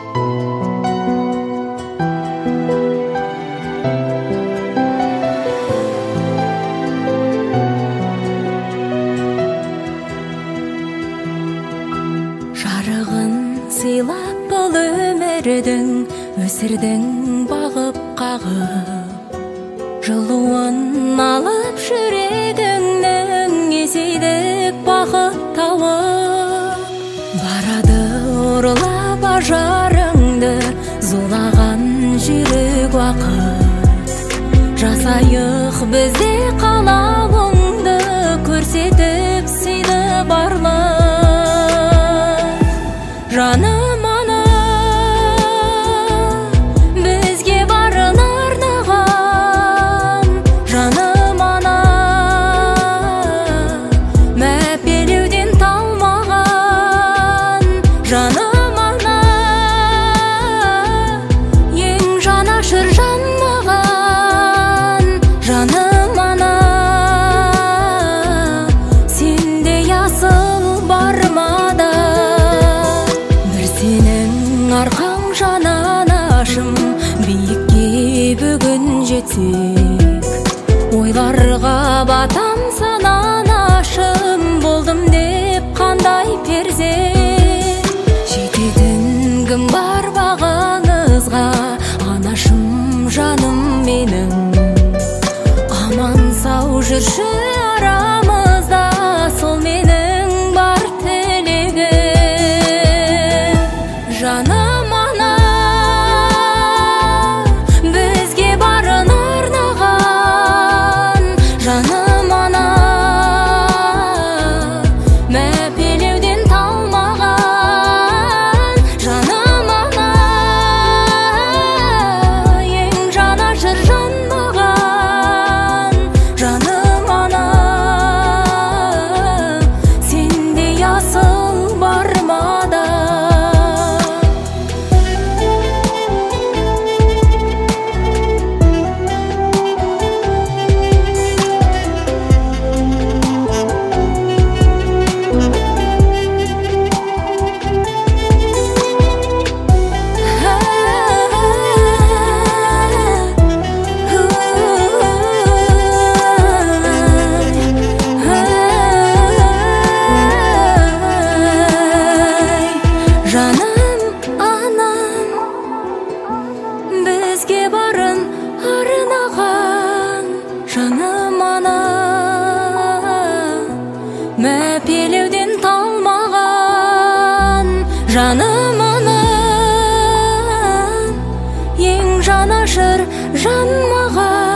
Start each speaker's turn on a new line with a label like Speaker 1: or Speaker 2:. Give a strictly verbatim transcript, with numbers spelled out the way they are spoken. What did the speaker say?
Speaker 1: Жарығын сыйлап бұл өмірдің, өсірдің бағып қағып, жылуын алып жүрегіңнің есейдік бақыт тауып. Барады ұрлап ажарыңды, зулаған жүрек уақыт. Жасайық бізде қалауыңды, көрсетіп сыйды барлық. Жаным ана, бізге барын арнаған. Жаным ана, мәпелеуден талмаған. Жаным ана, ең жанашыр жан маған. Жаным ана, сендей асыл бармады. Сенің арқаң жананашым, биікке бүгін жетсек. Ойларға батам сананашым, болдым деп қандай перзент. Жететін кім бар бағаңызға, анашым жаным менің. Аман сау жүрші арамызда, сол менің бар тілегім. Жаным ана, бізге барын арнаған. Жаным ана, мәпелеуден талмаған. Жаным ана, ең жанашыр жан маған. Жаным ана, сендей асыл бармады. Жаным анам, бізге барын арнаған. Жаным ана, мәпелеуден талмаған. Жаным ана, ең жанашыр жан маған.